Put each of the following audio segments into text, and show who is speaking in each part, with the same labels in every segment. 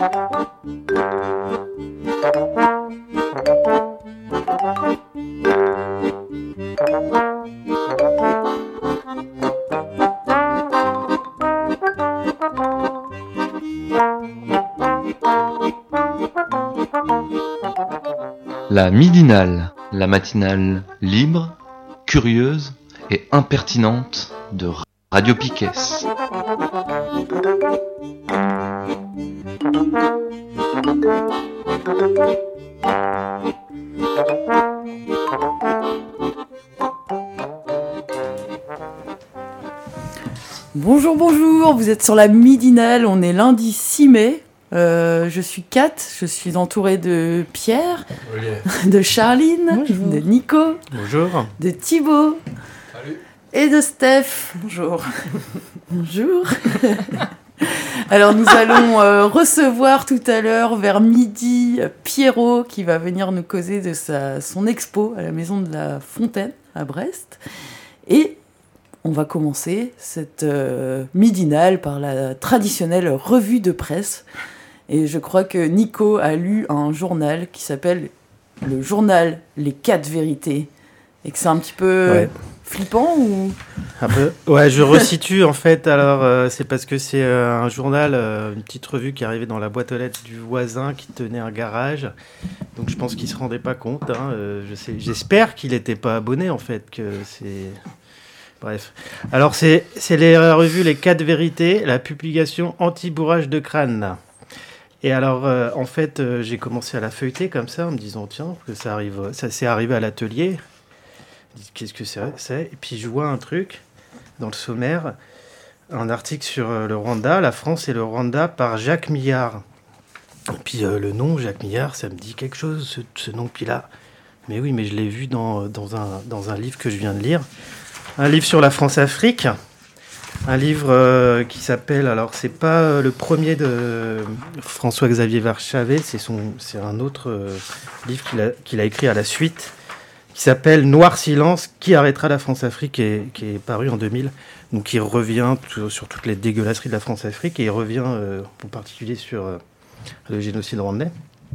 Speaker 1: La midinale, la matinale libre, curieuse et impertinente de Radio Piquet.
Speaker 2: Bonjour, bonjour, vous êtes sur la midinale, on est lundi 6 mai. Je suis Kat, je suis entourée de Pierre, de Charline, bonjour. De Nico,
Speaker 3: bonjour.
Speaker 2: De Thibaut.
Speaker 4: Salut.
Speaker 2: Et de Steph. Bonjour. Bonjour. Alors nous allons recevoir tout à l'heure vers midi Pierrot qui va venir nous causer de son expo à la Maison de la Fontaine à Brest. Et on va commencer cette midinale par la traditionnelle revue de presse. Et je crois que Nico a lu un journal qui s'appelle le journal Les 4 vérités. Et que c'est un petit peu flippant ou...
Speaker 3: Un peu. Ouais, je resitue en fait. Alors, c'est parce que c'est un journal, une petite revue qui arrivait dans la boîte aux lettres du voisin qui tenait un garage. Donc je pense qu'il se rendait pas compte. J'espère qu'il n'était pas abonné en fait. Que c'est... Bref. Alors, c'est la revue Les 4 vérités, la publication anti-bourrage de crâne. Et alors, en fait, j'ai commencé à la feuilleter comme ça, en me disant, tiens, que ça s'est arrivé à l'atelier. Qu'est-ce que c'est ? Et puis, je vois un truc dans le sommaire, un article sur le Rwanda, la France et le Rwanda, par Jacques Millard. Et puis, le nom, Jacques Millard, ça me dit quelque chose, ce nom. Puis là, mais oui, mais je l'ai vu dans un livre que je viens de lire. Un livre sur la France-Afrique. Un livre qui s'appelle, alors c'est pas le premier de François-Xavier Verschavet, c'est un autre livre qu'il a écrit à la suite, qui s'appelle Noir Silence, qui arrêtera la France-Afrique, qui est paru en 2000. Donc il revient sur toutes les dégueulasseries de la France-Afrique, et il revient en particulier sur le génocide rwandais.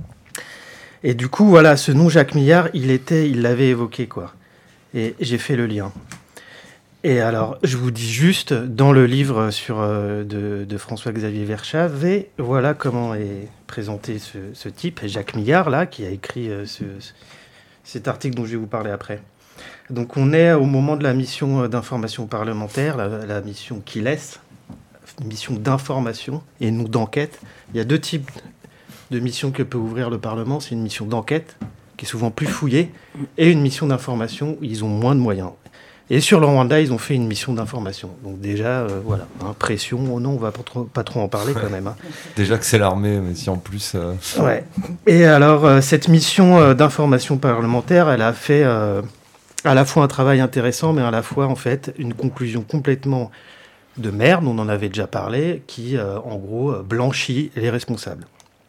Speaker 3: Et du coup, voilà, ce nom Jacques Millard, il l'avait évoqué, quoi. Et j'ai fait le lien. Et alors, je vous dis juste, dans le livre de François-Xavier Verschavet, voilà comment est présenté ce type, Jacques Millard, là, qui a écrit cet article dont je vais vous parler après. Donc, on est au moment de la mission d'information parlementaire, la mission qui laisse, mission d'information et non d'enquête. Il y a 2 types de missions que peut ouvrir le Parlement. C'est une mission d'enquête, qui est souvent plus fouillée, et une mission d'information où ils ont moins de moyens. Et sur le Rwanda, ils ont fait une mission d'information. Donc déjà, voilà, pression, oh non, on va pas trop en parler quand même. Hein.
Speaker 4: Déjà que c'est l'armée, mais si en plus...
Speaker 3: Ouais. Et alors, cette mission d'information parlementaire, elle a fait à la fois un travail intéressant, mais à la fois, en fait, une conclusion complètement de merde, on en avait déjà parlé, qui, en gros, blanchit les responsables.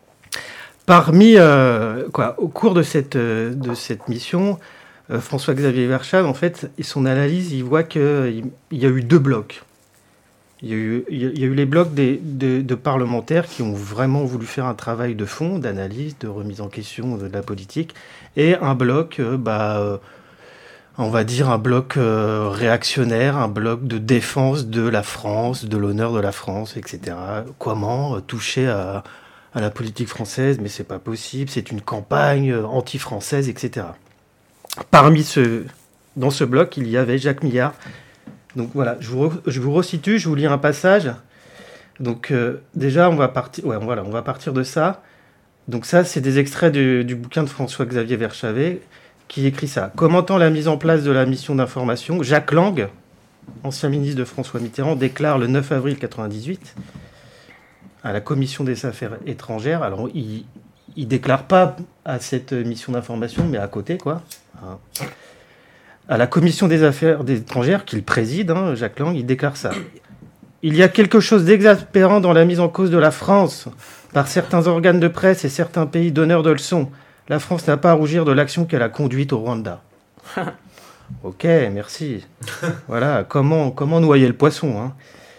Speaker 3: Au cours de cette mission... François-Xavier Verschavet, en fait, son analyse, il voit qu'il y a eu 2 blocs. Il y a eu les blocs de parlementaires qui ont vraiment voulu faire un travail de fond, d'analyse, de remise en question de la politique, et un bloc, on va dire un bloc réactionnaire, un bloc de défense de la France, de l'honneur de la France, etc. Comment toucher à la politique française, mais c'est pas possible, c'est une campagne anti-française, etc. Dans ce bloc, il y avait Jacques Millard. Donc voilà, je vous resitue, je vous lis un passage. Donc déjà, on va partir de ça. Donc ça, c'est des extraits du bouquin de François-Xavier Verschavet qui écrit ça. Commentant la mise en place de la mission d'information, Jacques Lang, ancien ministre de François Mitterrand, déclare le 9 avril 1998 à la Commission des Affaires étrangères. Alors, il déclare pas à cette mission d'information, mais à côté, quoi. À la Commission des Affaires étrangères, qu'il préside, Jacques Lang, il déclare ça. Il y a quelque chose d'exaspérant dans la mise en cause de la France par certains organes de presse et certains pays donneurs de leçons. La France n'a pas à rougir de l'action qu'elle a conduite au Rwanda. Ok, merci. Voilà, comment noyer le poisson, hein.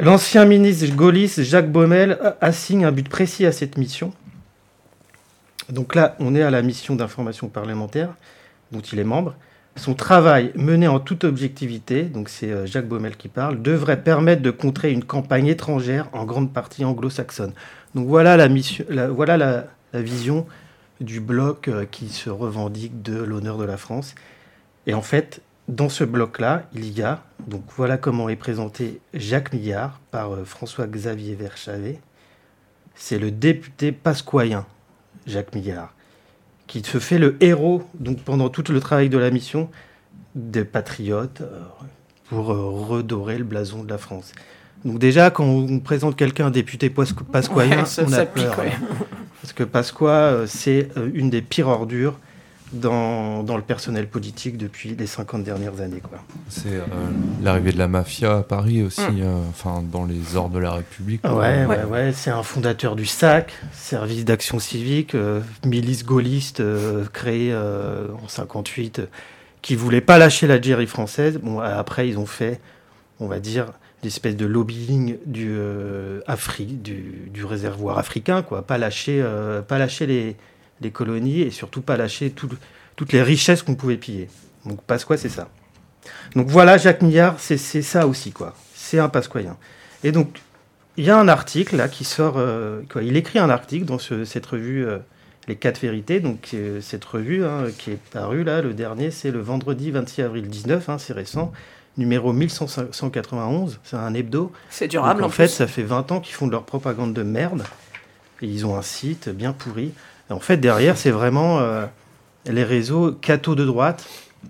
Speaker 3: L'ancien ministre gaulliste Jacques Baumel assigne un but précis à cette mission. Donc là, on est à la mission d'information parlementaire, dont il est membre. Son travail, mené en toute objectivité, donc c'est Jacques Baumel qui parle, devrait permettre de contrer une campagne étrangère, en grande partie anglo-saxonne. Donc voilà la vision du bloc qui se revendique de l'honneur de la France. Et en fait, dans ce bloc-là, il y a, donc voilà comment est présenté Jacques Millard par François-Xavier Verschavet. C'est le député pasquoyen, Jacques Millard, qui se fait le héros, donc pendant tout le travail de la mission, des patriotes pour redorer le blason de la France. Donc déjà, quand on présente quelqu'un député pasquoyen, on a peur.
Speaker 2: Pique, ouais.
Speaker 3: Parce que Pasqua, c'est une des pires ordures dans le personnel politique depuis les 50 dernières années, quoi.
Speaker 4: C'est l'arrivée de la mafia à Paris aussi, dans les ordres de la République.
Speaker 3: Ouais. C'est un fondateur du SAC, Service d'action civique, milice gaulliste créée en 58, qui voulait pas lâcher l'Algérie française. Bon, après, ils ont fait, on va dire, l'espèce de lobbying du réservoir africain, quoi. Pas lâcher les colonies et surtout pas lâcher toutes les richesses qu'on pouvait piller. Donc Pasqua, c'est ça. Donc voilà, Jacques Millard, c'est ça aussi, quoi. C'est un pasquoyen. Et donc, il y a un article là qui sort... il écrit un article dans cette revue Les 4 vérités. Donc cette revue qui est parue là, le dernier, c'est le vendredi 26 avril 19, c'est récent. Numéro 1191, c'est un hebdo.
Speaker 2: C'est durable.
Speaker 3: Donc, en fait, ça fait 20 ans qu'ils font de leur propagande de merde. Et ils ont un site bien pourri. Et en fait, derrière, c'est vraiment les réseaux cathos de droite.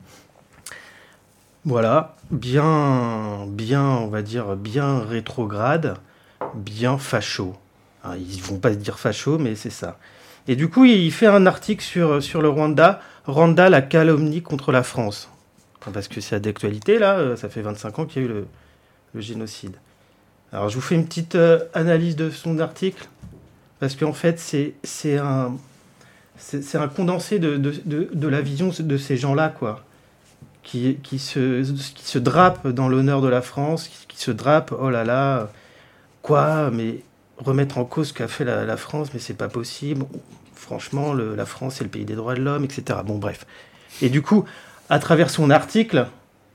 Speaker 3: Voilà, bien, on va dire, bien rétrograde, bien facho. Alors, ils ne vont pas se dire facho, mais c'est ça. Et du coup, il fait un article sur le Rwanda. Rwanda, la calomnie contre la France. Parce que c'est d'actualité, là, ça fait 25 ans qu'il y a eu le génocide. Alors, je vous fais une petite analyse de son article, parce qu'en fait, c'est un condensé de la vision de ces gens-là, quoi, qui se drapent dans l'honneur de la France, qui se drapent, oh là là, quoi, mais remettre en cause ce qu'a fait la France, mais c'est pas possible. Franchement, la France, c'est le pays des droits de l'homme, etc. Bon, bref. Et du coup... à travers son article,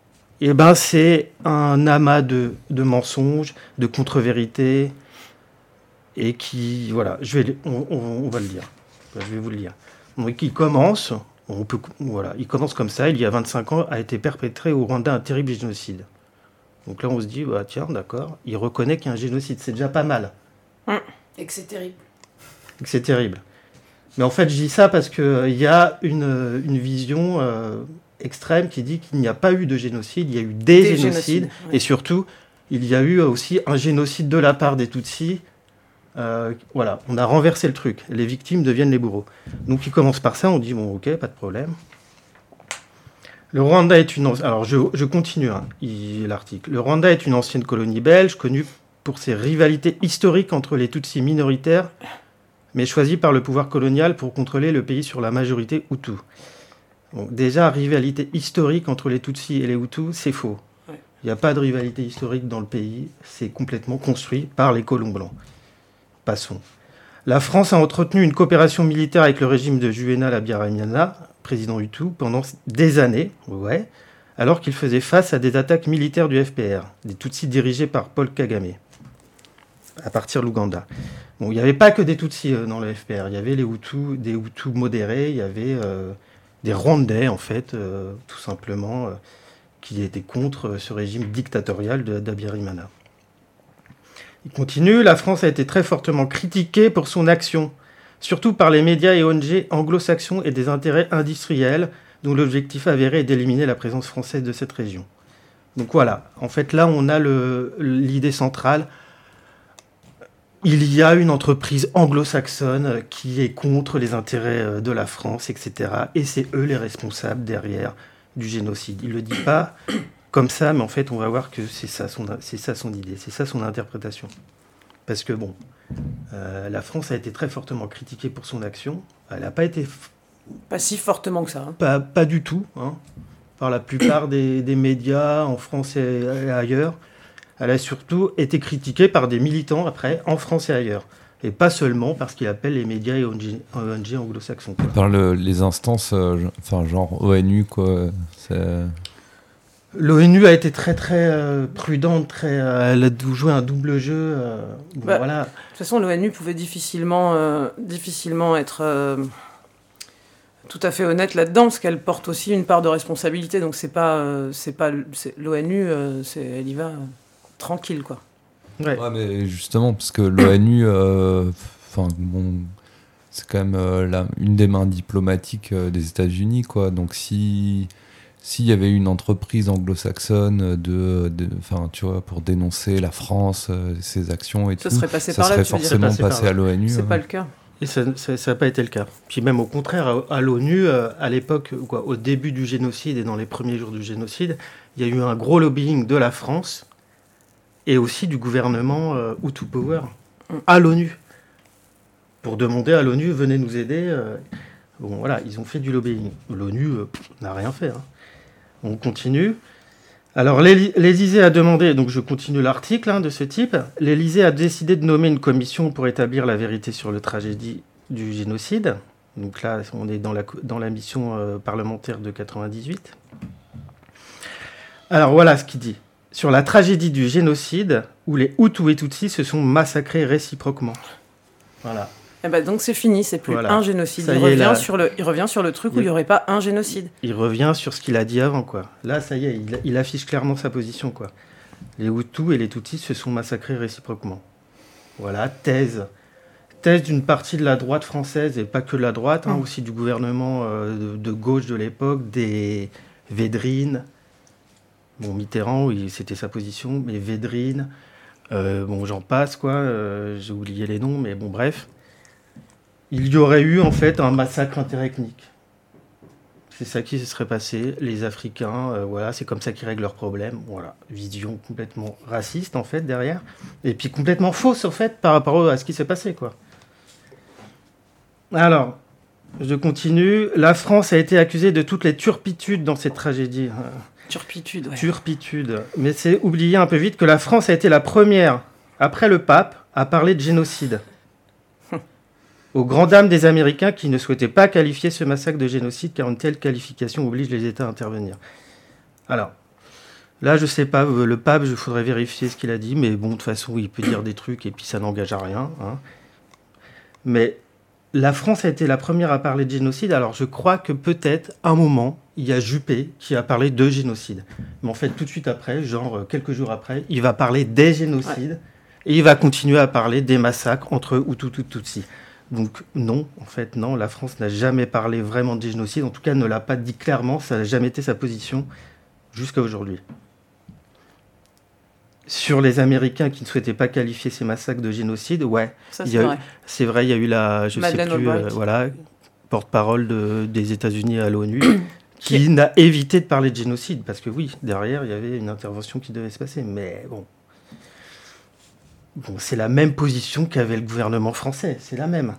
Speaker 3: c'est un amas de mensonges, de contre-vérités, et qui, voilà, on va le lire. Je vais vous le lire. Donc, il commence comme ça. Il y a 25 ans, a été perpétré au Rwanda un terrible génocide. Donc là, on se dit, tiens, d'accord, il reconnaît qu'il y a un génocide, c'est déjà pas mal.
Speaker 2: Et que c'est terrible.
Speaker 3: C'est terrible. Mais en fait, je dis ça parce qu'il y a une vision... extrême qui dit qu'il n'y a pas eu de génocide, il y a eu des génocides, ouais. Et surtout, il y a eu aussi un génocide de la part des Tutsis. Voilà, on a renversé le truc. Les victimes deviennent les bourreaux. Donc, il commence par ça, on dit, bon, ok, pas de problème. Le Rwanda est une... Alors, je continue l'article. Le Rwanda est une ancienne colonie belge, connue pour ses rivalités historiques entre les Tutsis minoritaires, mais choisie par le pouvoir colonial pour contrôler le pays sur la majorité Hutu. Donc déjà, rivalité historique entre les Tutsis et les Hutus, c'est faux. Ouais. Il n'y a pas de rivalité historique dans le pays, c'est complètement construit par les colons blancs. Passons. La France a entretenu une coopération militaire avec le régime de Juvenal Habyarimana, président Hutu, pendant des années, alors qu'il faisait face à des attaques militaires du FPR, des Tutsis dirigés par Paul Kagame, à partir de l'Ouganda. Bon, il n'y avait pas que des Tutsis dans le FPR, il y avait des Hutus modérés, il y avait... des Rwandais, en fait, tout simplement, qui étaient contre ce régime dictatorial d'Habyarimana. Il continue, la France a été très fortement critiquée pour son action, surtout par les médias et ONG anglo-saxons et des intérêts industriels, dont l'objectif avéré est d'éliminer la présence française de cette région. Donc voilà, en fait, là, on a l'idée centrale. Il y a une entreprise anglo-saxonne qui est contre les intérêts de la France, etc. Et c'est eux les responsables derrière du génocide. Il ne le dit pas comme ça, mais en fait, on va voir que c'est ça son idée, c'est ça son interprétation. Parce que, bon, la France a été très fortement critiquée pour son action. Elle n'a pas été...
Speaker 2: Pas si fortement que ça. Hein.
Speaker 3: Pas du tout, par la plupart des médias en France et ailleurs. Elle a surtout été critiquée par des militants après, en France et ailleurs. Et pas seulement parce qu'il appelle les médias et ONG anglo-saxons. Quoi.
Speaker 4: Par les instances, genre ONU, quoi.
Speaker 3: L'ONU a été très très prudente, elle a joué un double jeu. Voilà.
Speaker 5: De toute façon, l'ONU pouvait difficilement être tout à fait honnête là-dedans, parce qu'elle porte aussi une part de responsabilité. Donc l'ONU, elle y va tranquille, quoi.
Speaker 4: Ouais, mais justement, parce que l'ONU, c'est quand même une des mains diplomatiques des États-Unis, quoi. Donc s'il y avait une entreprise anglo-saxonne tu vois, pour dénoncer la France, ses actions et tout,
Speaker 5: ça serait
Speaker 4: forcément passé à l'ONU.
Speaker 5: C'est pas le cas.
Speaker 3: Et ça n'a pas été le cas. Puis même au contraire, à l'ONU, à l'époque, au début du génocide et dans les premiers jours du génocide, il y a eu un gros lobbying de la France et aussi du gouvernement Hutu Power à l'ONU pour demander à l'ONU, venez nous aider. Voilà, ils ont fait du lobbying. L'ONU n'a rien fait. Hein. On continue. Alors, l'Élysée a demandé, donc je continue l'article de ce type, l'Élysée a décidé de nommer une commission pour établir la vérité sur la tragédie du génocide. Donc là, on est dans la mission parlementaire de 98. Alors voilà ce qu'il dit. Sur la tragédie du génocide, où les Hutus et Tutsis se sont massacrés réciproquement. Voilà.
Speaker 5: Et donc c'est fini, c'est plus un génocide. Il revient sur le truc où il n'y aurait pas un génocide.
Speaker 3: Il revient sur ce qu'il a dit avant, quoi. Là, ça y est, il affiche clairement sa position, quoi. Les Hutus et les Tutsis se sont massacrés réciproquement. Voilà, thèse d'une partie de la droite française, et pas que de la droite, aussi du gouvernement de gauche de l'époque, des Védrine. Bon, Mitterrand, oui, c'était sa position, mais Védrine, j'en passe, quoi. J'ai oublié les noms, mais bon, bref. Il y aurait eu en fait un massacre interethnique. C'est ça qui se serait passé. Les Africains, c'est comme ça qu'ils règlent leurs problèmes. Voilà, vision complètement raciste en fait derrière, et puis complètement fausse en fait par rapport à ce qui s'est passé, quoi. Alors, je continue. La France a été accusée de toutes les turpitudes dans cette tragédie.
Speaker 5: Turpitude, ouais.
Speaker 3: Turpitude. Mais c'est oublier un peu vite que la France a été la première, après le pape, à parler de génocide. Aux grandes dames des Américains qui ne souhaitaient pas qualifier ce massacre de génocide, car une telle qualification oblige les États à intervenir. Alors, là, je sais pas, le pape, il faudrait vérifier ce qu'il a dit, mais bon, de toute façon, il peut dire des trucs et puis ça n'engage à rien. Hein. Mais la France a été la première à parler de génocide, alors je crois que peut-être, un moment, il y a Juppé qui a parlé de génocide. Mais en fait, tout de suite après, genre quelques jours après, il va parler des génocides, et il va continuer à parler des massacres entre Hutus et Tutsis. Donc non, en fait, non, la France n'a jamais parlé vraiment de génocide, en tout cas ne l'a pas dit clairement, ça n'a jamais été sa position jusqu'à aujourd'hui. Sur les Américains qui ne souhaitaient pas qualifier ces massacres de génocide,
Speaker 5: ça, c'est vrai.
Speaker 3: C'est vrai, il y a eu
Speaker 5: Madeleine Albright.
Speaker 3: Porte-parole des États-Unis à l'ONU, qui n'a évité de parler de génocide, parce que oui, derrière, il y avait une intervention qui devait se passer, mais bon, c'est la même position qu'avait le gouvernement français, c'est la même.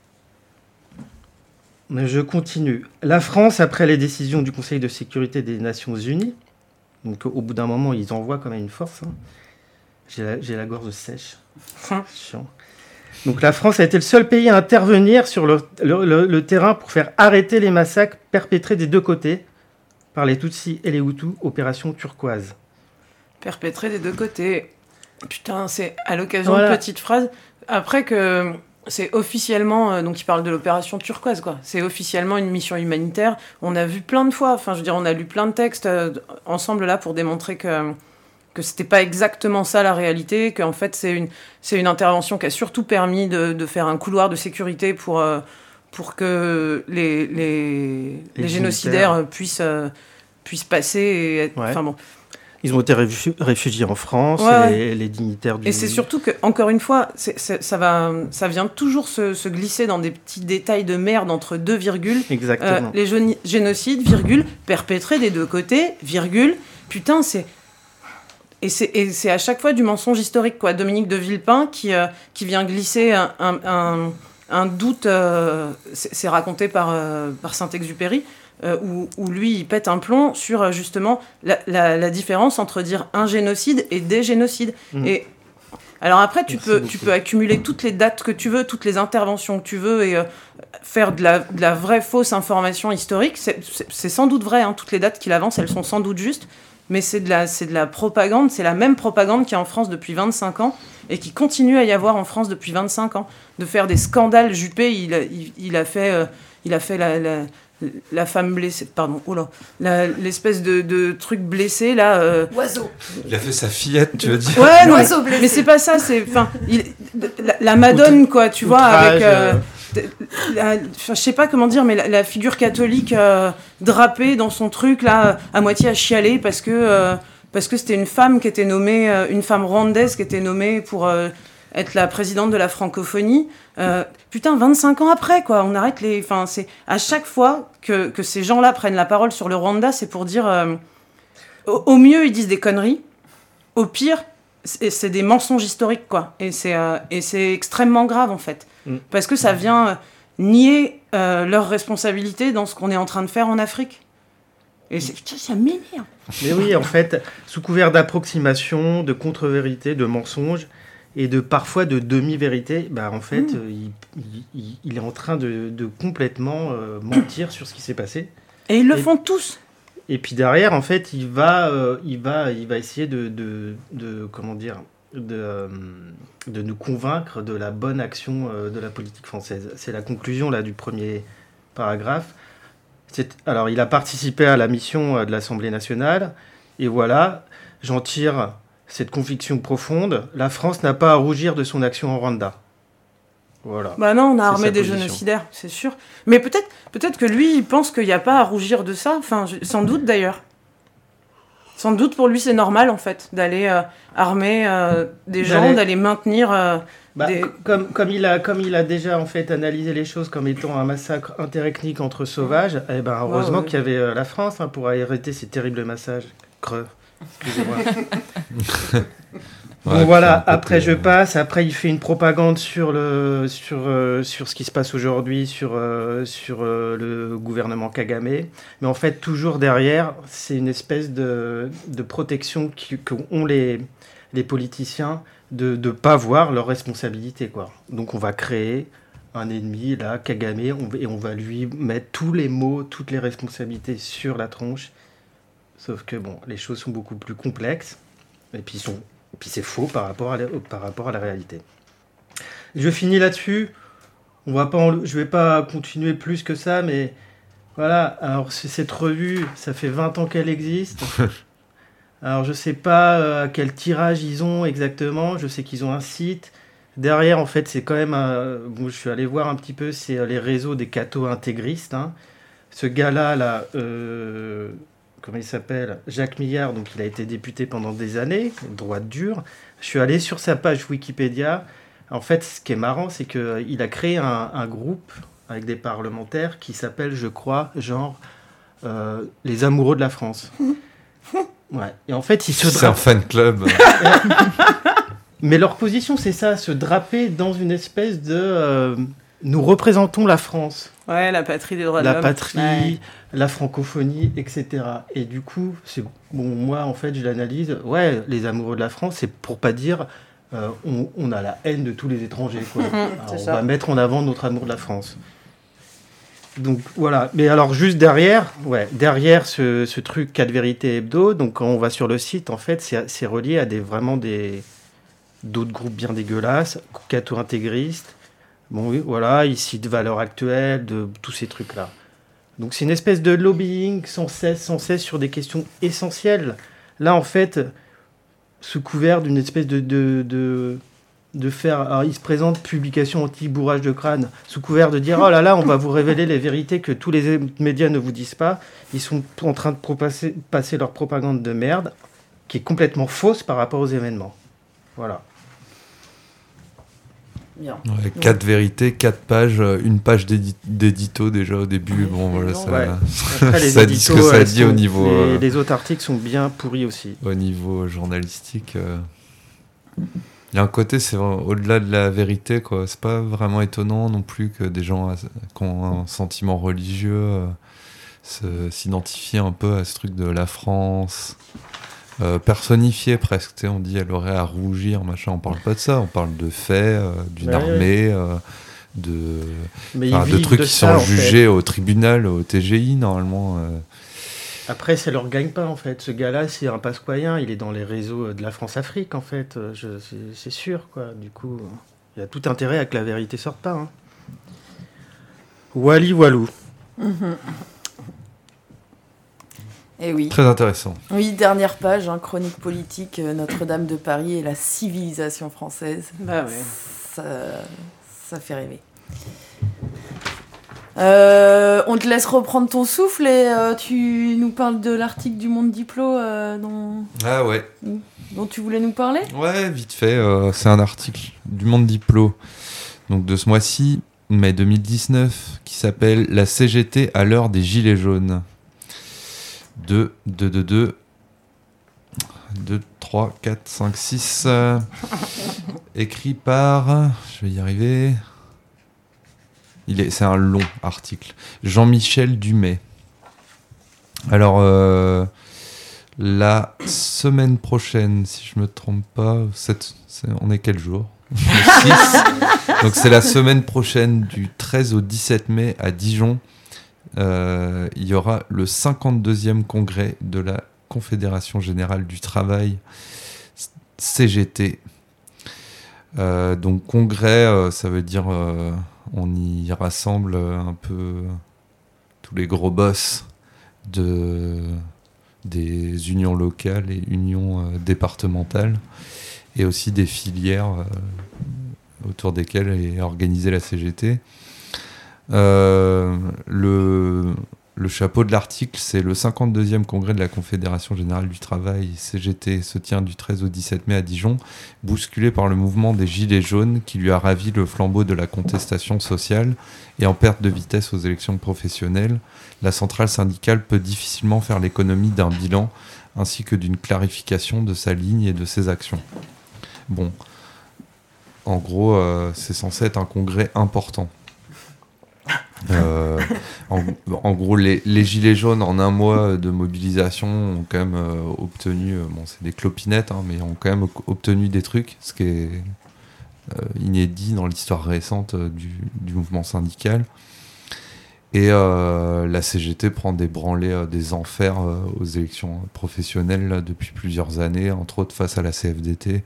Speaker 3: Mais je continue. La France, après les décisions du Conseil de sécurité des Nations Unies, donc au bout d'un moment, ils envoient quand même une force. Hein. J'ai la gorge sèche. Chiant. Donc la France a été le seul pays à intervenir sur le terrain pour faire arrêter les massacres perpétrés des deux côtés par les Tutsis et les Hutus, opération turquoise.
Speaker 5: Perpétrés des deux côtés. Putain, c'est à l'occasion de petite phrase. Après que c'est officiellement, donc il parle de l'opération turquoise, quoi. C'est officiellement une mission humanitaire. On a vu plein de fois, on a lu plein de textes ensemble là pour démontrer que c'était pas exactement ça la réalité, qu'en fait c'est une intervention qui a surtout permis de faire un couloir de sécurité pour que les génocidaires puissent passer et être, bon.
Speaker 3: Ils ont été réfugiés en France, les dignitaires du...
Speaker 5: Et c'est surtout que, encore une fois, ça vient toujours se glisser dans des petits détails de merde entre deux virgules.
Speaker 3: Exactement.
Speaker 5: Les génocides, virgule, perpétrés des deux côtés, virgule. Putain, c'est à chaque fois du mensonge historique, quoi. Dominique de Villepin qui vient glisser un doute, c'est raconté par Saint-Exupéry, où lui, il pète un plomb sur justement la différence entre dire un génocide et des génocides. Et alors après, tu peux accumuler toutes les dates que tu veux, toutes les interventions que tu veux et faire de la vraie fausse information historique. C'est sans doute vrai, hein, toutes les dates qu'il avance, elles sont sans doute justes, mais c'est de la propagande, c'est la même propagande qu'il y a en France depuis 25 ans et qui continue à y avoir en France depuis 25 ans. De faire des scandales, Juppé, il a fait la femme blessée, pardon, l'espèce de truc blessé, là...
Speaker 2: Oiseau.
Speaker 4: Il a fait sa fillette, tu veux dire.
Speaker 5: Ouais, non,
Speaker 2: L'oiseau blessé.
Speaker 5: mais c'est pas ça, c'est... Enfin, la Madone, quoi, tu vois, avec... je sais pas comment dire, mais la figure catholique drapée dans son truc, là, à moitié à chialer, parce que c'était une femme qui était nommée, une femme rwandaise qui était nommée pour être la présidente de la francophonie. Putain, 25 ans après, quoi, on arrête les... Enfin, c'est à chaque fois que ces gens-là prennent la parole sur le Rwanda, c'est pour dire... au mieux, ils disent des conneries. Au pire, c'est des mensonges historiques, quoi. Et c'est extrêmement grave, en fait. Parce que ça vient nier leur responsabilité dans ce qu'on est en train de faire en Afrique. Et ça m'énerve.
Speaker 3: Mais oui, en fait, sous couvert d'approximation, de contre-vérité, de mensonges, et parfois de demi-vérité, bah, en fait, il est en train de complètement mentir sur ce qui s'est passé.
Speaker 5: Et ils le font tous.
Speaker 3: Et puis derrière, en fait, il va essayer de nous convaincre de la bonne action de la politique française. C'est la conclusion là du premier paragraphe. Alors, il a participé à la mission de l'Assemblée nationale, et voilà, j'en tire cette conviction profonde. La France n'a pas à rougir de son action en Rwanda. Voilà.
Speaker 5: Bah non, on a armé des génocidaires, c'est sûr. Mais peut-être que lui, il pense qu'il n'y a pas à rougir de ça. Enfin, sans doute d'ailleurs. Sans doute pour lui, c'est normal en fait d'aller armer des gens, d'aller maintenir.
Speaker 3: Comme il a déjà en fait analysé les choses comme étant un massacre interethnique entre sauvages, eh ben heureusement qu'il y avait la France pour arrêter ces terribles massacres. Excusez-moi. Bon, voilà, après je passe, après il fait une propagande sur ce qui se passe aujourd'hui, sur le gouvernement Kagame, mais en fait toujours derrière, c'est une espèce de protection qu'ont les politiciens de ne pas voir leurs responsabilités, quoi. Donc on va créer un ennemi, là, Kagame, et on va lui mettre tous les maux, toutes les responsabilités sur la tronche, sauf que bon, les choses sont beaucoup plus complexes, et puis c'est faux par rapport à la réalité. Je finis là-dessus. Je vais pas continuer plus que ça, mais voilà. Alors cette revue, ça fait 20 ans qu'elle existe. Alors je sais pas à quel tirage ils ont exactement. Je sais qu'ils ont un site. Derrière, en fait, c'est quand même je suis allé voir un petit peu. C'est les réseaux des cathos intégristes. Hein. Ce gars-là, là. Comment il s'appelle ? Jacques Millard, donc il a été député pendant des années, droite dure. Je suis allé sur sa page Wikipédia. En fait, ce qui est marrant, c'est qu'il a créé un groupe avec des parlementaires qui s'appelle, je crois, les amoureux de la France. Ouais. Et en fait,
Speaker 4: c'est un fan club.
Speaker 3: Mais leur position, c'est ça, se draper dans une espèce de... nous représentons la France.
Speaker 5: Ouais, la patrie des droits de l'homme.
Speaker 3: La patrie, la francophonie, etc. Et du coup, moi, en fait, je l'analyse. Ouais, les amoureux de la France, c'est pour pas dire on a la haine de tous les étrangers, quoi. Alors, on va mettre en avant notre amour de la France. Donc, voilà. Mais alors, juste derrière ce truc 4 vérités hebdo, donc quand on va sur le site, en fait, c'est relié à d'autres groupes bien dégueulasses, catho-intégristes. Bon, oui, voilà, ils citent valeurs actuelles, de tous ces trucs-là. Donc c'est une espèce de lobbying sans cesse sur des questions essentielles. Là, en fait, sous couvert d'une espèce de faire... Alors, ils se présentent publication anti-bourrage de crâne, sous couvert de dire « Oh là là, on va vous révéler les vérités que tous les médias ne vous disent pas ». Ils sont en train de passer leur propagande de merde, qui est complètement fausse par rapport aux événements. Voilà.
Speaker 2: Bien.
Speaker 4: Ouais, 4 vérités, 4 pages, une page d'édito déjà au début. Bon, voilà, ça,
Speaker 3: ouais. Après,
Speaker 4: ça dit ce que ça dit au niveau.
Speaker 3: Les autres articles sont bien pourris aussi.
Speaker 4: Au niveau journalistique, il y a un côté, c'est au-delà de la vérité, quoi. C'est pas vraiment étonnant non plus que des gens qui ont un sentiment religieux s'identifier un peu à ce truc de la France personnifiée presque. Tu sais, on dit elle aurait à rougir, machin. On parle pas de ça. On parle de faits, d'une armée, de trucs qui sont jugés au tribunal, au TGI normalement.
Speaker 3: Après, ça leur gagne pas en fait. Ce gars-là, c'est un pasquoyen. Il est dans les réseaux de la France-Afrique en fait. C'est sûr quoi. Du coup, il y a tout intérêt à que la vérité sorte pas. Hein. Wally Walou.
Speaker 2: Et oui.
Speaker 4: Très intéressant.
Speaker 2: Oui, dernière page, chronique politique, Notre-Dame de Paris et la civilisation française.
Speaker 5: Bah ouais.
Speaker 2: Ça fait rêver. On te laisse reprendre ton souffle et tu nous parles de l'article du Monde Diplo dont tu voulais nous parler ?
Speaker 4: Ouais, vite fait. C'est un article du Monde Diplo, donc de ce mois-ci, mai 2019, qui s'appelle « La CGT à l'heure des Gilets jaunes ». 2, 3, 4, 5, 6. Écrit par... Je vais y arriver... C'est un long article. Jean-Michel Dumay. Alors, la semaine prochaine, si je ne me trompe pas, on est quel jour ? Le 6. Donc, c'est la semaine prochaine, du 13 au 17 mai à Dijon. Il y aura le 52e congrès de la Confédération Générale du Travail, CGT. Donc, congrès, ça veut dire... on y rassemble un peu tous les gros boss des unions locales et unions départementales et aussi des filières autour desquelles est organisée la CGT. Le chapeau de l'article, c'est le 52e congrès de la Confédération Générale du Travail, CGT, se tient du 13 au 17 mai à Dijon, bousculé par le mouvement des Gilets jaunes qui lui a ravi le flambeau de la contestation sociale et en perte de vitesse aux élections professionnelles. La centrale syndicale peut difficilement faire l'économie d'un bilan ainsi que d'une clarification de sa ligne et de ses actions. Bon, en gros, c'est censé être un congrès important. En gros, les Gilets jaunes en un mois de mobilisation ont quand même obtenu, c'est des clopinettes, mais ont quand même obtenu des trucs, ce qui est inédit dans l'histoire récente du mouvement syndical. Et la CGT prend des branlées des enfers aux élections professionnelles là, depuis plusieurs années, entre autres face à la CFDT.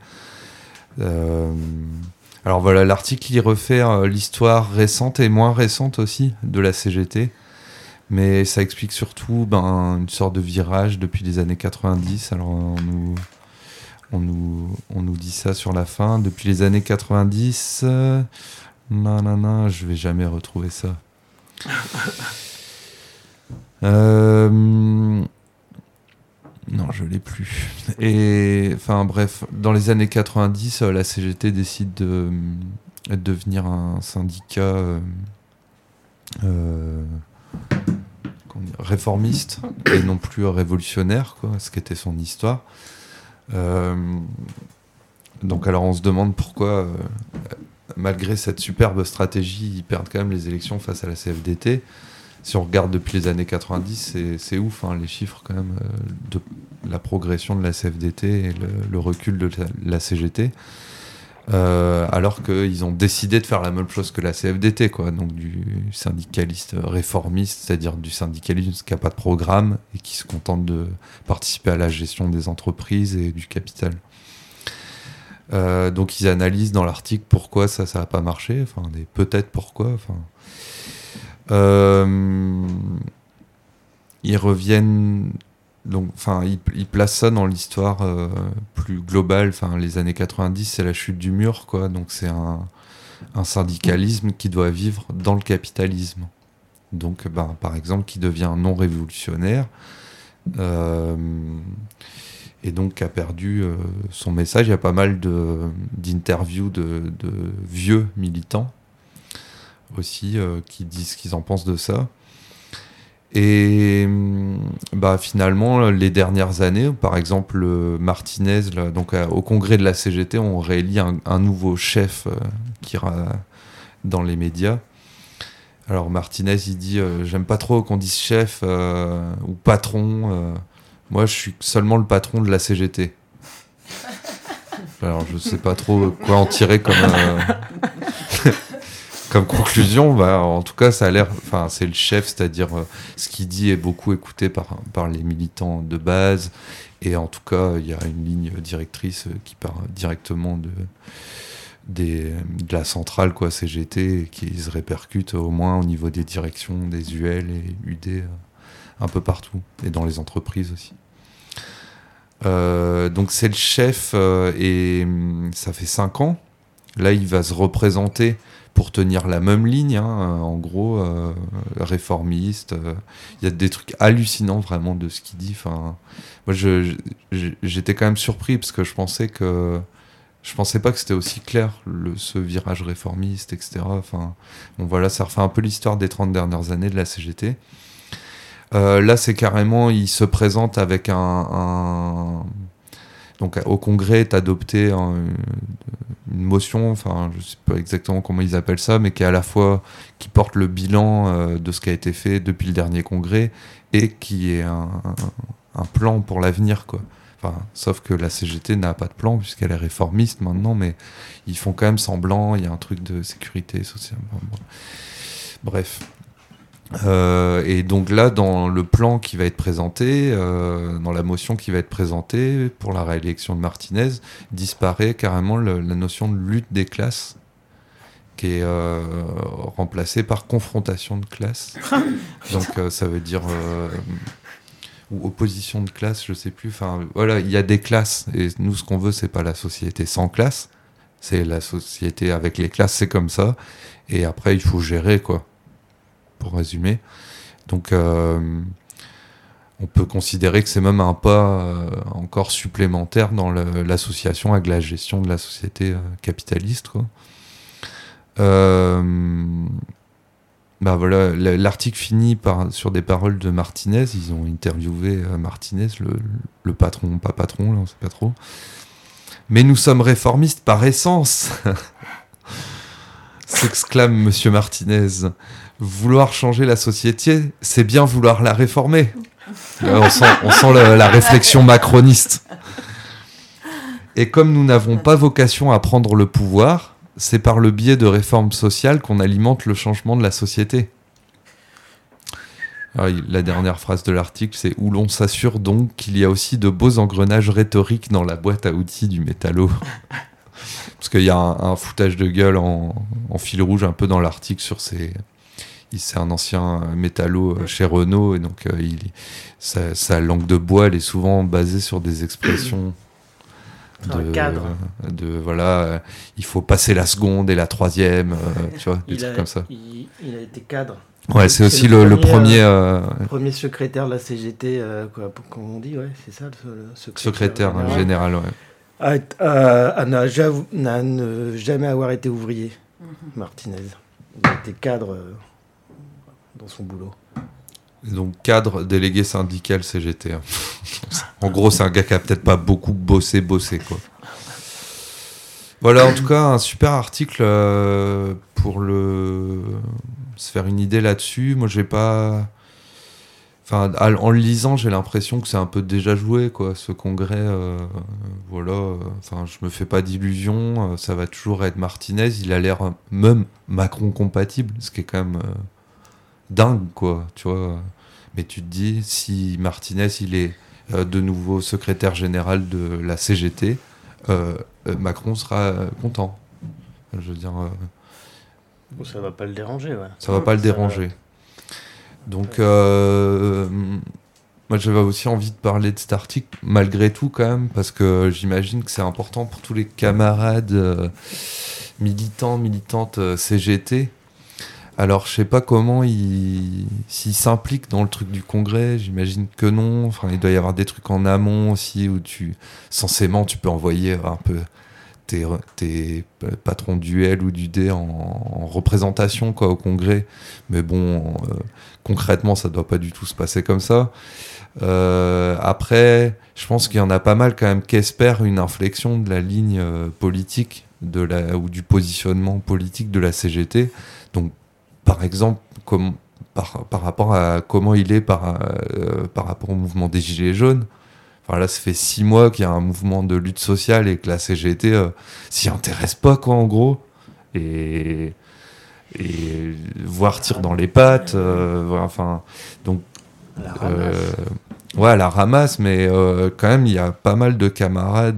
Speaker 4: Alors voilà, l'article il refait l'histoire récente et moins récente aussi de la CGT, mais ça explique surtout une sorte de virage depuis les années 90. Alors on nous dit ça sur la fin. Depuis les années 90, je vais jamais retrouver ça. Non, je l'ai plus. Et enfin bref, dans les années 90, la CGT décide de devenir un syndicat réformiste et non plus révolutionnaire, quoi, ce qu'était son histoire. Donc alors on se demande pourquoi, malgré cette superbe stratégie, ils perdent quand même les élections face à la CFDT. Si on regarde depuis les années 90, c'est ouf, les chiffres quand même de la progression de la CFDT et le recul de la CGT, alors qu'ils ont décidé de faire la même chose que la CFDT, quoi, donc du syndicaliste réformiste, c'est-à-dire du syndicalisme qui n'a pas de programme et qui se contente de participer à la gestion des entreprises et du capital. Donc ils analysent dans l'article pourquoi ça n'a pas marché, peut-être pourquoi, ils reviennent donc, ils placent ça dans l'histoire plus globale. Les années 90, c'est la chute du mur, quoi. Donc c'est un syndicalisme qui doit vivre dans le capitalisme. Donc, par exemple, qui devient non révolutionnaire et donc qui a perdu son message. Il y a pas mal d'interviews de vieux militants aussi qui disent ce qu'ils en pensent de ça. Et finalement, les dernières années, par exemple Martinez, là, donc au congrès de la CGT, on réélit un nouveau chef qui ira dans les médias. Alors Martinez, il dit j'aime pas trop qu'on dise chef ou patron. Moi, je suis seulement le patron de la CGT. Alors, je sais pas trop quoi en tirer comme comme conclusion. Bah, en tout cas, ça a l'air. Enfin, c'est le chef, c'est-à-dire ce qu'il dit est beaucoup écouté par les militants de base. Et en tout cas, il y a une ligne directrice qui part directement de la centrale, quoi, CGT, et qui se répercute au moins au niveau des directions, des UL et UD, un peu partout, et dans les entreprises aussi. Donc c'est le chef, et ça fait 5 ans. Là, il va se représenter pour tenir la même ligne, hein, en gros, réformiste. Il y a des trucs hallucinants vraiment de ce qu'il dit. Enfin, moi, j'étais quand même surpris parce que je pensais pas que c'était aussi clair, ce virage réformiste, etc. Enfin, bon, voilà, ça refait un peu l'histoire des 30 dernières années de la CGT. Là, c'est carrément, il se présente avec donc, au Congrès est adopté une motion, enfin, je sais pas exactement comment ils appellent ça, mais qui porte le bilan de ce qui a été fait depuis le dernier Congrès et qui est un plan pour l'avenir, quoi. Enfin, sauf que la CGT n'a pas de plan puisqu'elle est réformiste maintenant, mais ils font quand même semblant, il y a un truc de sécurité sociale. Bref. Et donc là, dans le plan qui va être présenté, dans la motion qui va être présentée pour la réélection de Martinez, disparaît carrément la notion de lutte des classes, qui est remplacée par confrontation de classe. Donc ça veut dire ou opposition de classe, je sais plus. Enfin voilà, il y a des classes et nous, ce qu'on veut, c'est pas la société sans classe, c'est la société avec les classes, c'est comme ça. Et après, il faut gérer, quoi. Pour résumer. Donc on peut considérer que c'est même un pas encore supplémentaire dans l'association avec la gestion de la société capitaliste, quoi. Bah voilà, l'article finit sur des paroles de Martinez. Ils ont interviewé Martinez, le patron, pas patron, là, on sait pas trop. Mais nous sommes réformistes par essence, s'exclame Monsieur Martinez. Vouloir changer la société, c'est bien vouloir la réformer. On sent la réflexion macroniste. Et comme nous n'avons pas vocation à prendre le pouvoir, c'est par le biais de réformes sociales qu'on alimente le changement de la société. Alors, la dernière phrase de l'article, c'est « Où l'on s'assure donc qu'il y a aussi de beaux engrenages rhétoriques dans la boîte à outils du métallo ». Parce qu'il y a un foutage de gueule en fil rouge un peu dans l'article sur ces... C'est un ancien métallo chez Renault, et donc sa langue de bois, elle est souvent basée sur des expressions de voilà, il faut passer la seconde et la troisième, tu vois, des trucs comme ça.
Speaker 3: Il a été cadre.
Speaker 4: Ouais, c'est aussi le
Speaker 3: premier secrétaire de la CGT, comme on dit, ouais, c'est ça, le
Speaker 4: secrétaire général, ouais.
Speaker 3: N'a jamais avoir été ouvrier, Martinez. Il a été cadre dans son boulot.
Speaker 4: Donc cadre, délégué syndical CGT. Hein. En gros, c'est un gars qui a peut-être pas beaucoup bossé quoi. Voilà, en tout cas, un super article pour se faire une idée là-dessus. Moi, j'ai pas... Enfin, en le lisant, j'ai l'impression que c'est un peu déjà joué, quoi. Ce congrès, voilà. Enfin, je me fais pas d'illusions. Ça va toujours être Martinez. Il a l'air même Macron compatible, ce qui est quand même dingue, quoi. Tu vois. Mais tu te dis, si Martinez, il est de nouveau secrétaire général de la CGT, Macron sera content. Je veux dire.
Speaker 3: Ça va pas le déranger, ouais.
Speaker 4: Ça va pas le déranger. Donc, moi j'avais aussi envie de parler de cet article, malgré tout quand même, parce que j'imagine que c'est important pour tous les camarades militantes CGT. Alors, je sais pas comment s'ils s'impliquent dans le truc du congrès, j'imagine que non. Enfin, il doit y avoir des trucs en amont aussi, où censément, tu peux envoyer un peu tes patrons du L ou du D en représentation, quoi, au congrès. Mais bon, concrètement, ça doit pas du tout se passer comme ça. Après, je pense qu'il y en a pas mal quand même qui espèrent une inflexion de la ligne politique ou du positionnement politique de la CGT. Donc, par exemple, par rapport à comment il est par rapport au mouvement des Gilets jaunes. Enfin, là, ça fait 6 mois qu'il y a un mouvement de lutte sociale et que la CGT s'y intéresse pas, quoi, en gros. Et voire tire dans les pattes. Enfin, donc, ouais, la ramasse, mais quand même, il y a pas mal de camarades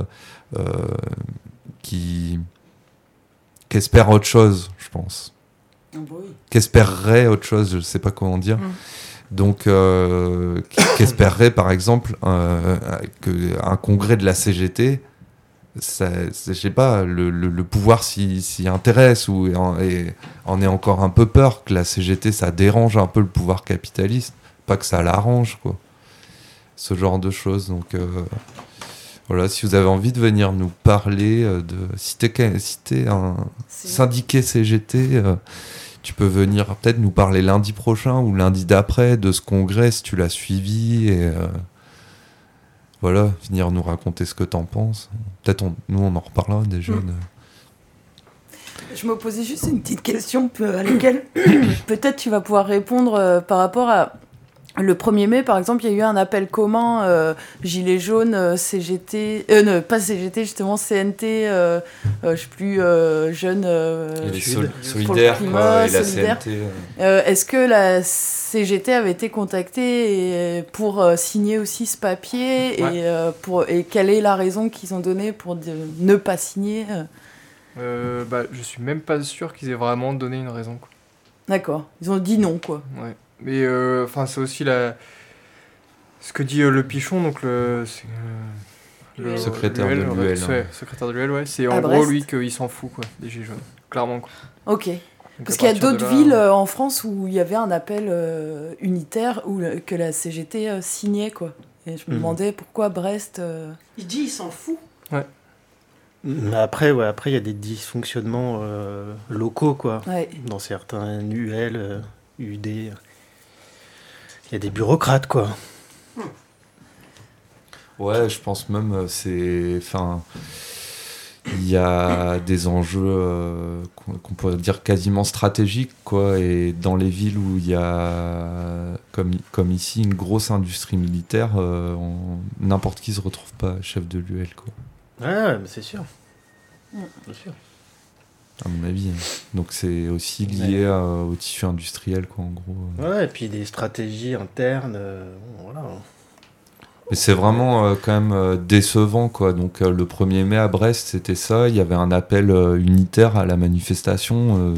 Speaker 4: qui espèrent autre chose, je pense. Qui espéreraient autre chose, je sais pas comment dire. Donc, qui espérerait par exemple qu'un congrès de la CGT, je sais pas, le pouvoir s'y intéresse ou en ait encore un peu peur, que la CGT ça dérange un peu le pouvoir capitaliste, pas que ça l'arrange, quoi. Ce genre de choses. Donc, voilà, si vous avez envie de venir nous parler si t'es un syndiqué CGT, tu peux venir peut-être nous parler lundi prochain ou lundi d'après de ce congrès si tu l'as suivi et voilà, venir nous raconter ce que t'en penses. Peut-être nous on en reparlera des jeunes.
Speaker 2: Je me posais juste une petite question à laquelle peut-être tu vas pouvoir répondre par rapport à le 1er mai, par exemple, il y a eu un appel commun Gilets jaunes, CGT, pas CGT, justement, CNT, je sais plus, jeunes...
Speaker 4: solidaires, quoi, et la
Speaker 2: solidaire.
Speaker 4: CNT.
Speaker 2: Est-ce que la CGT avait été contactée pour signer aussi ce papier et quelle est la raison qu'ils ont donnée pour ne pas signer
Speaker 6: Je suis même pas sûr qu'ils aient vraiment donné une raison, quoi.
Speaker 2: D'accord, ils ont dit non, quoi.
Speaker 6: Ouais. Mais c'est aussi ce que dit le Pichon, donc le
Speaker 4: secrétaire de l'UL.
Speaker 6: Secrétaire de l'UL, ouais. C'est en
Speaker 2: à
Speaker 6: gros
Speaker 2: Brest.
Speaker 6: lui qu'il s'en fout, quoi, des Gilets jaunes. Clairement, quoi.
Speaker 2: Ok.
Speaker 6: Donc,
Speaker 2: Parce qu'il y a d'autres villes en France où il y avait un appel unitaire que la CGT signait, quoi. Et je me demandais pourquoi Brest...
Speaker 5: Il dit il s'en fout.
Speaker 6: Ouais.
Speaker 3: Mais après, il y a des dysfonctionnements locaux, quoi.
Speaker 2: Ouais.
Speaker 3: Dans certains UL, UD... Il y a des bureaucrates, quoi.
Speaker 4: Ouais, je pense même, il y a des enjeux qu'on pourrait dire quasiment stratégiques, quoi. Et dans les villes où il y a, comme ici, une grosse industrie militaire, n'importe qui se retrouve pas chef de l'UL, quoi.
Speaker 3: Ouais, mais c'est sûr. Bien sûr.
Speaker 4: À mon avis. Donc c'est aussi lié au tissu industriel, quoi, en gros.
Speaker 3: Ouais, et puis des stratégies internes, voilà.
Speaker 4: Mais c'est vraiment quand même décevant, quoi. Donc le 1er mai à Brest, c'était ça. Il y avait un appel unitaire à la manifestation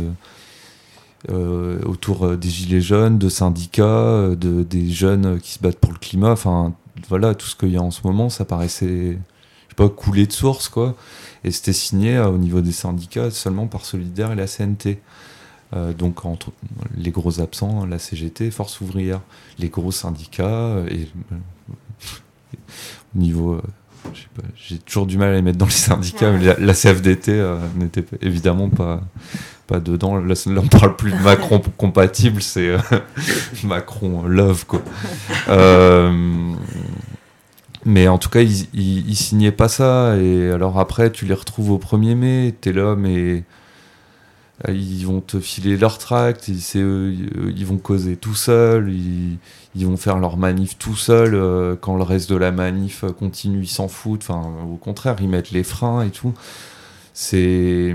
Speaker 4: autour des Gilets jaunes, de syndicats, des jeunes qui se battent pour le climat. Enfin, voilà, tout ce qu'il y a en ce moment, ça paraissait, je sais pas, couler de source, quoi. Et c'était signé au niveau des syndicats seulement par Solidaire et la CNT. Donc entre les gros absents, la CGT, Force ouvrière. Les gros syndicats et au niveau... je sais pas, j'ai toujours du mal à les mettre dans les syndicats, mais la CFDT n'était évidemment pas dedans. Là, on parle plus de Macron compatible, c'est Macron love, quoi. Mais en tout cas, ils signaient pas ça. Et alors après, tu les retrouves au 1er mai, t'es là, mais ils vont te filer leur tract, ils vont causer tout seuls, ils vont faire leur manif tout seuls, quand le reste de la manif continue, ils s'en foutent. Enfin, au contraire, ils mettent les freins et tout. C'est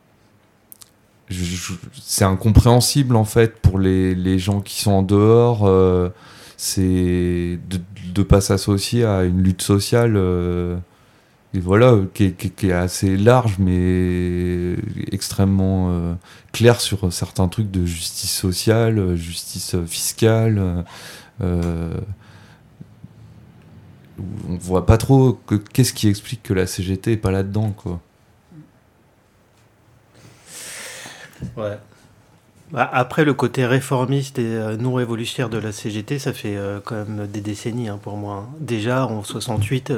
Speaker 4: incompréhensible, en fait, pour les gens qui sont en dehors. C'est de pas s'associer à une lutte sociale et voilà, qui est assez large, mais extrêmement claire sur certains trucs de justice sociale, justice fiscale. On voit pas trop qu'est-ce qui explique que la CGT est pas là-dedans, quoi.
Speaker 3: Ouais. Après, le côté réformiste et non révolutionnaire de la CGT, ça fait quand même des décennies, pour moi. Déjà, en 68,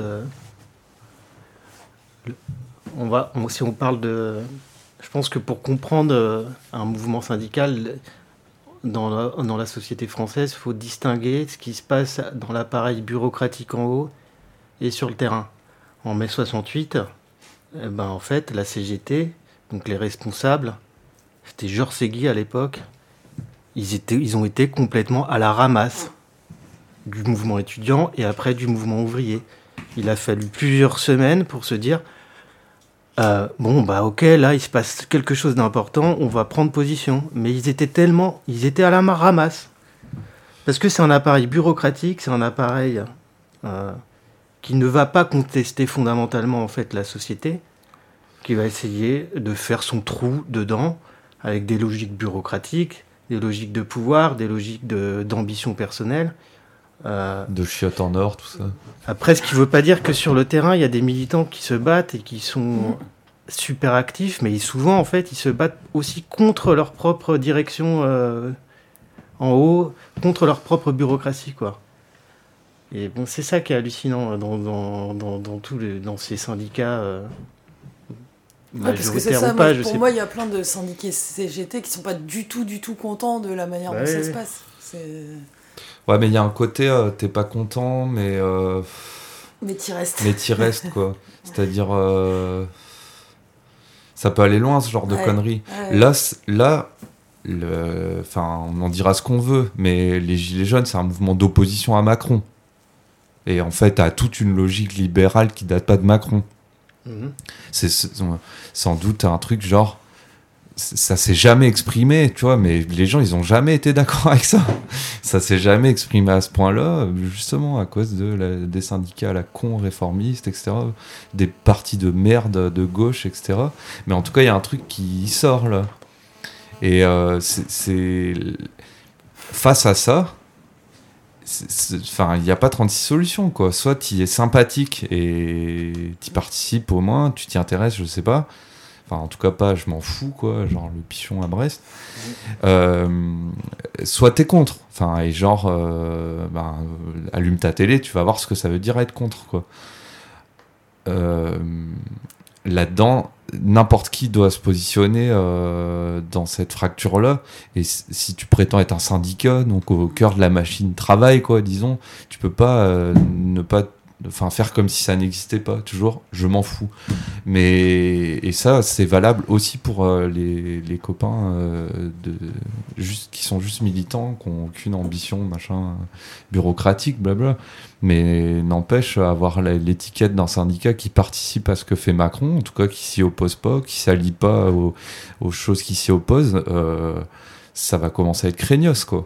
Speaker 3: si on parle de... Je pense que pour comprendre un mouvement syndical dans la société française, il faut distinguer ce qui se passe dans l'appareil bureaucratique en haut et sur le terrain. En mai 68, en fait, la CGT, donc les responsables, c'était Jörg-Segui à l'époque. Ils ont été complètement à la ramasse du mouvement étudiant et après du mouvement ouvrier. Il a fallu plusieurs semaines pour se dire ok, là il se passe quelque chose d'important, on va prendre position. Mais ils étaient à la ramasse. Parce que c'est un appareil bureaucratique, c'est un appareil qui ne va pas contester fondamentalement en fait la société, qui va essayer de faire son trou dedans avec des logiques bureaucratiques, des logiques de pouvoir, des logiques d'ambition personnelle.
Speaker 4: De chiottes en or, tout ça.
Speaker 3: Après, ce qui ne veut pas dire que sur le terrain, il y a des militants qui se battent et qui sont super actifs, mais souvent, en fait, ils se battent aussi contre leur propre direction en haut, contre leur propre bureaucratie, quoi. Et bon, c'est ça qui est hallucinant dans ces syndicats.
Speaker 2: Parce que c'est ça, pour moi, il y a plein de syndiqués CGT qui sont pas du tout contents de la manière dont ça se passe.
Speaker 4: Ouais, mais il y a un côté, t'es pas content, mais
Speaker 2: t'y restes.
Speaker 4: Mais t'y restes, quoi. C'est-à-dire, ça peut aller loin, ce genre de conneries. Ouais. Là, on en dira ce qu'on veut, mais les Gilets jaunes, c'est un mouvement d'opposition à Macron. Et en fait, t'as toute une logique libérale qui date pas de Macron. C'est sans doute un truc genre ça s'est jamais exprimé, tu vois, mais les gens ils ont jamais été d'accord avec ça s'est jamais exprimé à ce point-là, justement à cause des syndicats à la con réformistes, etc., des partis de merde de gauche, etc. Mais en tout cas il y a un truc qui sort là, et c'est face à ça, il n'y a pas 36 solutions, quoi. Soit tu es sympathique et tu participes au moins, tu t'y intéresses, je sais pas. Enfin, en tout cas, pas, je m'en fous, quoi. Genre le pichon à Brest. Soit t'es contre. Enfin, et genre, allume ta télé, tu vas voir ce que ça veut dire être contre, quoi. Là-dedans, n'importe qui doit se positionner dans cette fracture-là. Et si tu prétends être un syndicat, donc au cœur de la machine travail, quoi, disons, tu peux pas ne pas faire comme si ça n'existait pas. Toujours, je m'en fous. Et ça, c'est valable aussi pour les copains qui sont juste militants, qui n'ont aucune ambition, machin, bureaucratique, blabla. Mais n'empêche, avoir l'étiquette d'un syndicat qui participe à ce que fait Macron, en tout cas qui s'y oppose pas, qui s'allie pas aux choses qui s'y opposent, ça va commencer à être craignos, quoi.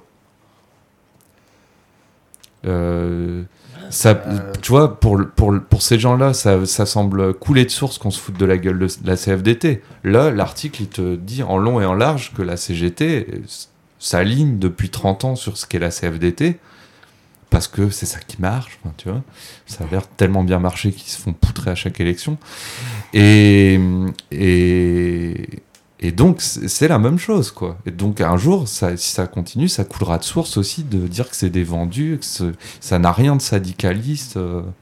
Speaker 4: Tu vois, pour ces gens-là, ça semble couler de source qu'on se foute de la gueule de la CFDT. Là, l'article, il te dit en long et en large que la CGT s'aligne depuis 30 ans sur ce qu'est la CFDT, parce que c'est ça qui marche, tu vois. Ça a l'air tellement bien marché qu'ils se font poutrer à chaque élection. Et donc, c'est la même chose, quoi. Et donc, un jour, si ça continue, ça coulera de source aussi de dire que c'est des vendus, que ça n'a rien de syndicaliste.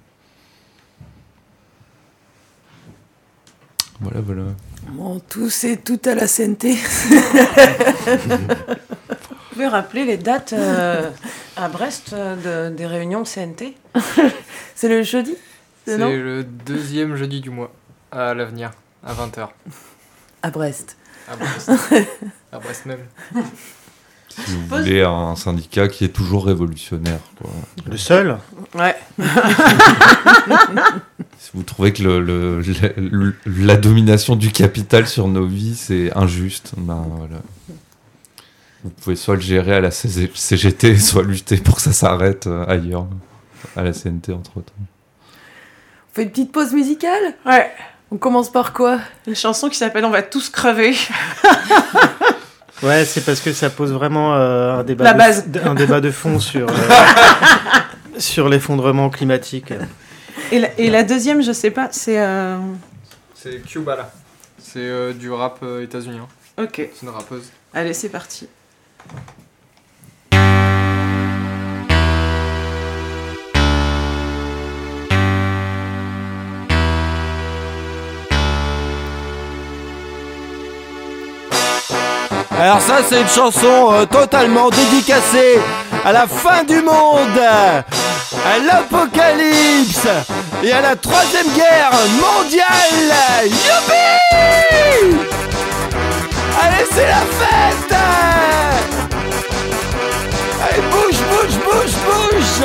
Speaker 4: Voilà.
Speaker 2: Bon, c'est tout à la CNT.
Speaker 5: Vous pouvez rappeler les dates à Brest des réunions de CNT?
Speaker 2: C'est le jeudi?
Speaker 6: C'est le 2e jeudi du mois, à l'avenir, à 20h.
Speaker 2: À Brest.
Speaker 6: À Brest même.
Speaker 4: Si vous voulez un syndicat qui est toujours révolutionnaire, quoi.
Speaker 3: Le seul?
Speaker 5: Ouais.
Speaker 4: Si vous trouvez que la domination du capital sur nos vies, c'est injuste, ben voilà. Vous pouvez soit le gérer à la CGT, soit lutter pour que ça s'arrête ailleurs, à la CNT entre-temps.
Speaker 2: On fait une petite pause musicale?
Speaker 5: Ouais.
Speaker 2: On commence par quoi?
Speaker 5: Une chanson qui s'appelle « On va tous crever ».
Speaker 3: Ouais, c'est parce que ça pose vraiment un débat de fond sur l'effondrement climatique.
Speaker 5: Et la deuxième, je sais pas, c'est...
Speaker 6: C'est Cubala. C'est du rap états-unien.
Speaker 5: Ok.
Speaker 6: C'est une rappeuse.
Speaker 5: Allez, c'est parti.
Speaker 7: Alors ça, c'est une chanson totalement dédicacée à la fin du monde, à l'apocalypse et à la 3e guerre mondiale. Youpi! Allez, c'est la fête. Allez, bouge, bouge, bouge, bouge.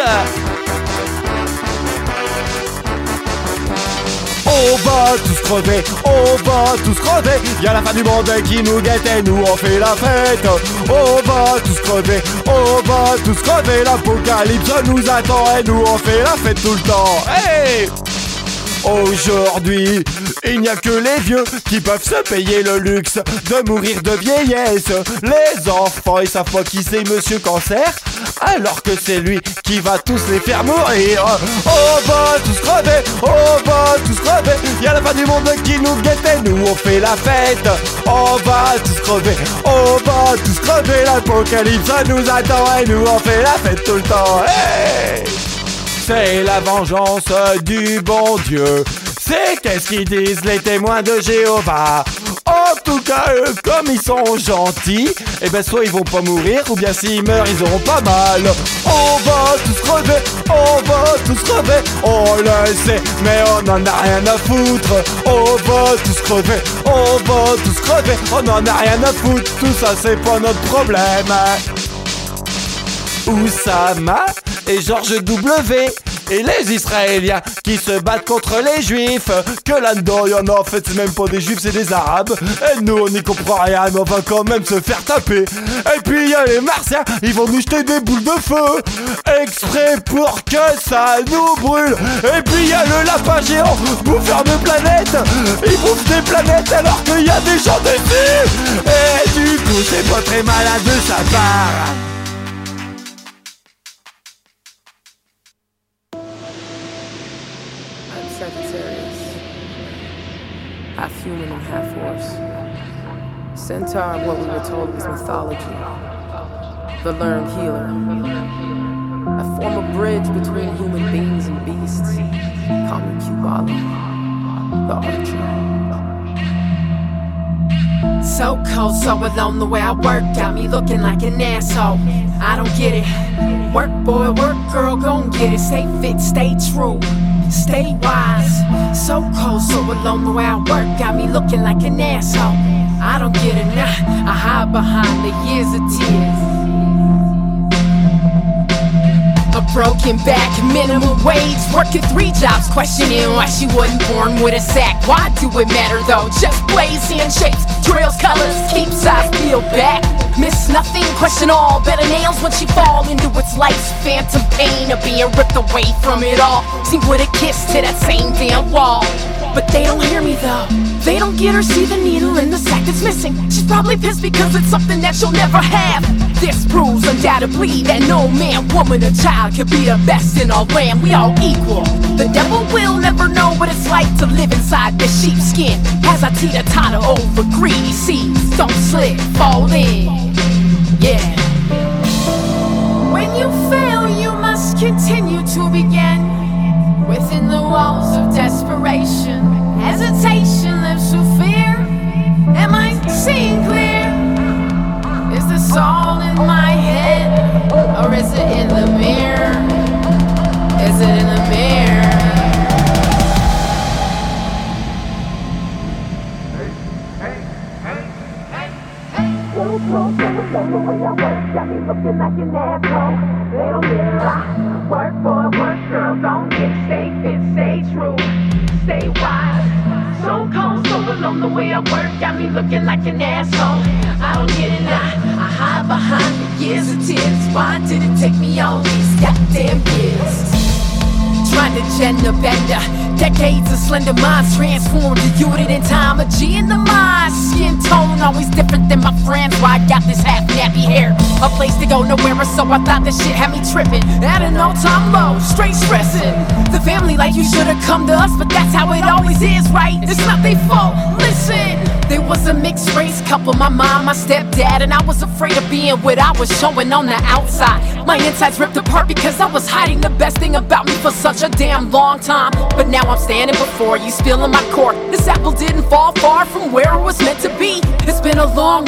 Speaker 7: On va tous crever, on va tous crever. Y'a la fin du monde qui nous guette et nous on fait la fête. On va tous crever, on va tous crever. L'apocalypse nous attend et nous on fait la fête tout le temps. Hey! Aujourd'hui, il n'y a que les vieux qui peuvent se payer le luxe de mourir de vieillesse. Les enfants, ils savent pas qui c'est Monsieur Cancer, alors que c'est lui qui va tous les faire mourir. On va tous crever, on va tous crever. Y'a la fin du monde qui nous guette et nous on fait la fête. On va tous crever, on va tous crever. L'apocalypse nous attend et nous on fait la fête tout le temps. Hey! C'est la vengeance du bon Dieu. C'est qu'est-ce qu'ils disent les témoins de Jéhovah. En tout cas, eux, comme ils sont gentils, eh ben soit ils vont pas mourir, ou bien s'ils meurent, ils auront pas mal. On va tous crever, on va tous crever. On le sait, mais on en a rien à foutre. On va tous crever, on va tous crever. On en a rien à foutre, tout ça c'est pas notre problème. Oussama et George W. et les Israéliens qui se battent contre les Juifs. Que là-dedans y'en a en fait, c'est même pas des Juifs, c'est des Arabes. Et nous on n'y comprend rien, mais on va quand même se faire taper. Et puis y'a les Martiens, ils vont nous jeter des boules de feu exprès pour que ça nous brûle. Et puis y'a le lapin géant, bouffeur de planètes. Il bouffe des planètes alors qu'il y a des gens dessus. Et du coup c'est pas très malin de sa part.
Speaker 8: Half human and half horse. Centaur, what we were told was mythology. The learned healer. I form a bridge between human beings and beasts. Call me Kubala, the archer. So cold, so alone, the way I work got me looking like an asshole. I don't get it. Work boy, work girl, gon' get it. Stay fit, stay true, stay wise. So cold, so alone, the way I work got me looking like an asshole. I don't get it, nah, I hide behind the years of tears. A broken back, minimum wage, working 3 jobs, questioning why she wasn't born with a sack. Why do it matter though? Just blazing shapes, trails, colors, keep size peeled back. Miss nothing, question all, better nails when she fall into its life's phantom pain of being ripped away from it all. Seemed with a kiss to that same damn wall. But they don't hear me though. They don't get her, see the needle in the sack that's missing. She's probably pissed because it's something that she'll never have. This proves undoubtedly that no man, woman, or child can be the best in our land. We all equal. The devil will never know what it's like to live inside the sheepskin. As I teeter-totter over greedy seas, don't slip, fall in. Yeah. When you fail, you must continue to begin. Within the walls of desperation, hesitation lives through fear. Am I seeing clear? Is this all in my head? Or is it in the mirror? Is it in the mirror? Got me looking like an asshole. They don't get it. Work boy, work girl, don't get it. Stay fit, stay true, stay wise. So cold, so alone, the way I work got me looking like an asshole. I don't get it now, I hide behind the years of tears. Why did it take me all these goddamn years? Trying to gender bender, decades of slender minds transformed to unit in time. A G in the mind, skin tone always different than my friends. Why I got this half nappy hair? A place to go nowhere, so I thought this shit had me tripping. At an all-time low, straight stressing. The family like you should've come to us, but that's how it always is, right? It's not their fault. Listen, there was a mixed race couple, my mom, my stepdad, and I was afraid of being what I was showing on the outside. My insides ripped apart because I was hiding the best thing about me for such a damn long time. But now I'm standing before you, spilling my cork. This apple didn't fall far from where it was meant to be. It's been a long road,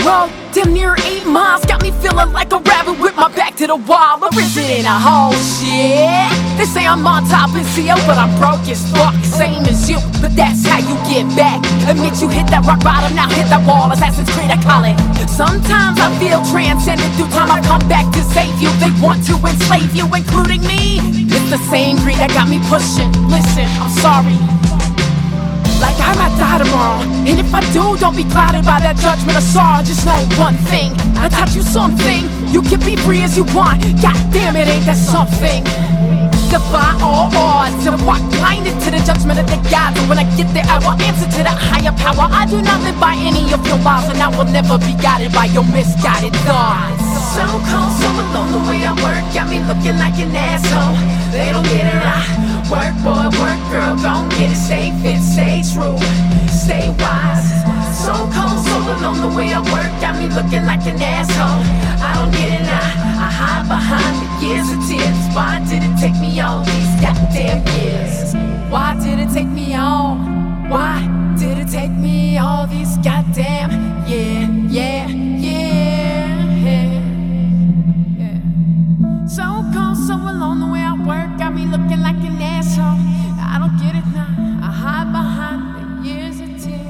Speaker 8: Damn near 8 miles, got me feeling like a rabbit with my back to the wall. Or is it in a whole shit? They say I'm on top in CO, but I'm broke as fuck, same as you. But that's how you get back. Admit you hit that rock bottom, now hit that wall. Assassin's Creed, I call it. Sometimes I feel transcended through time. I come back to save you. They want to enslave you, including me. It's the same greed that got me pushing. Listen, I'm sorry. Like I might die tomorrow, and if I do, don't be clouded by that judgment of sorrow. Just know one thing, I taught you something. You can be free as you want, god damn it, ain't that something? Defy all odds and walk blinded to the judgment of the gods. And when I get there, I will answer to that higher power. I do not live by any of your laws, and I will never be guided by your misguided thoughts. So cold, so alone, the way I work got me looking like an asshole. They don't get it, I work, boy, work, girl, don't get it. Stay fit, stay true, stay wise. So cold, so alone, the way I work got me looking like an asshole. I don't get it, I hide behind the years of tears. Why did it take me all these goddamn years? Why did it take me all? Why did it take me all these goddamn So cold, so alone, the way I work got me looking like an asshole. I don't get it now, I hide behind the years of tears.